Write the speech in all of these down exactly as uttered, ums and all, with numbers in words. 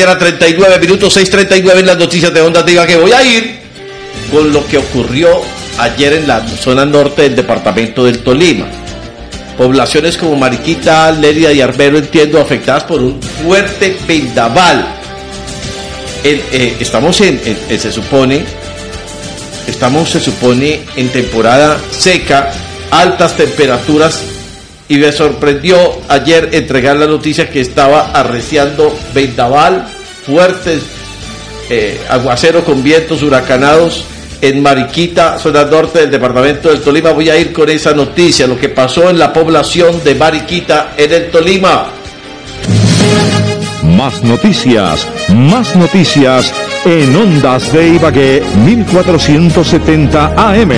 mañana, treinta y nueve minutos, seis treinta y nueve en las noticias de Ondas de Ibagué. Voy a ir con lo que ocurrió ayer en la zona norte del departamento del Tolima. Poblaciones como Mariquita, Lérida y Armero, entiendo, afectadas por un fuerte vendaval. El, eh, estamos en, en, en, se supone, estamos, se supone, en temporada seca, altas temperaturas, y me sorprendió ayer entregar la noticia que estaba arreciando vendaval, fuertes eh, aguacero con vientos huracanados en Mariquita, zona norte del departamento del Tolima. Voy a ir con esa noticia, lo que pasó en la población de Mariquita en el Tolima. Más noticias, más noticias en Ondas de Ibagué mil cuatrocientos setenta A M.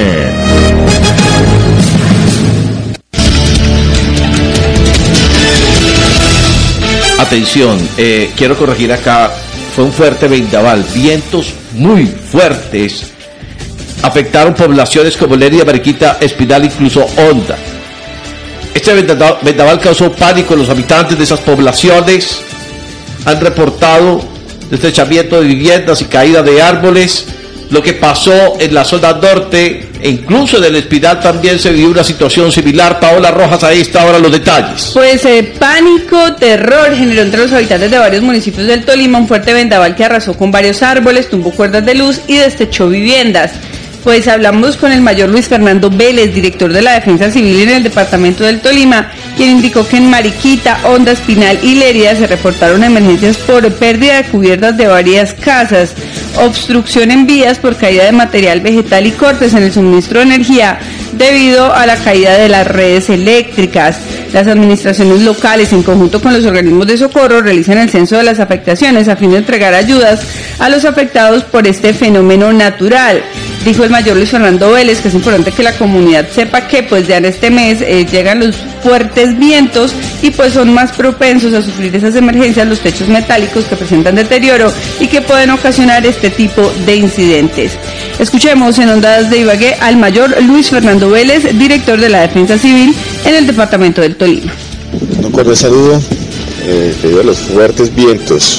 Atención, eh, quiero corregir acá, fue un fuerte vendaval, vientos muy fuertes, afectaron poblaciones como Lérida, Mariquita, Espinal, incluso Honda. Este vendaval, vendaval causó pánico en los habitantes de esas poblaciones, han reportado destrechamiento de viviendas y caída de árboles. Lo que pasó en la zona norte, e incluso en el Espinal también se vivió una situación similar. Paola Rojas, ahí está ahora los detalles. Pues eh, pánico, terror generó entre los habitantes de varios municipios del Tolima un fuerte vendaval que arrasó con varios árboles, tumbó cuerdas de luz y destechó viviendas. Pues hablamos con el mayor Luis Fernando Vélez, director de la Defensa Civil en el departamento del Tolima, quien indicó que en Mariquita, Honda, Espinal y Lérida se reportaron emergencias por pérdida de cubiertas de varias casas, obstrucción en vías por caída de material vegetal y cortes en el suministro de energía debido a la caída de las redes eléctricas. Las administraciones locales, en conjunto con los organismos de socorro, realizan el censo de las afectaciones a fin de entregar ayudas a los afectados por este fenómeno natural. Dijo el mayor Luis Fernando Vélez que es importante que la comunidad sepa que pues ya en este mes eh, llegan los fuertes vientos y pues son más propensos a sufrir esas emergencias los techos metálicos que presentan deterioro y que pueden ocasionar este tipo de incidentes. Escuchemos en Ondas de Ibagué al mayor Luis Fernando Vélez, director de la Defensa Civil en el departamento del Tolima. Un cordial saludo, eh, debido a los fuertes vientos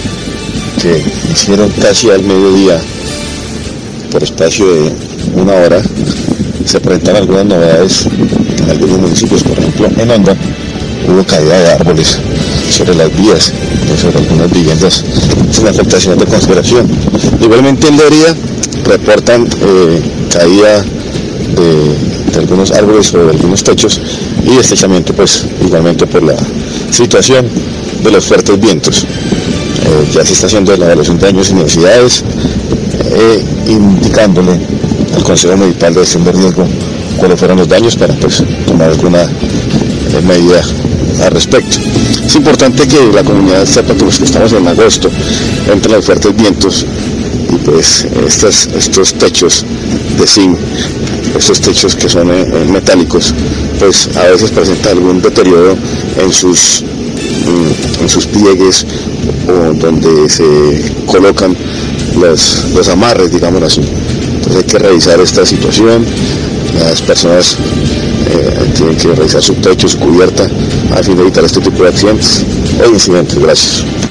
que hicieron casi al mediodía, por espacio de una hora, se presentan algunas novedades en algunos municipios. Por ejemplo, en Honda hubo caída de árboles sobre las vías, sobre algunas viviendas, sin afectaciones de consideración. Igualmente en Lérida reportan eh, caída de, de algunos árboles sobre algunos techos y destechamiento, pues igualmente por la situación de los fuertes vientos. Eh, ya se está haciendo la evaluación de daños y necesidades, eh, indicándole al Consejo Municipal de Gestión de Riesgo cuáles fueron los daños para pues tomar alguna eh, medida al respecto. Es importante que la comunidad sepa que los que estamos en agosto entran los fuertes vientos y pues estos, estos techos de zinc, estos techos que son eh, metálicos, pues a veces presentan algún deterioro en sus, mm, en sus pliegues o donde se colocan los, los amarres, digámoslo así. Entonces hay que revisar esta situación. Las personas eh, tienen que revisar su techo, su cubierta, a fin de evitar este tipo de accidentes o incidentes. Gracias.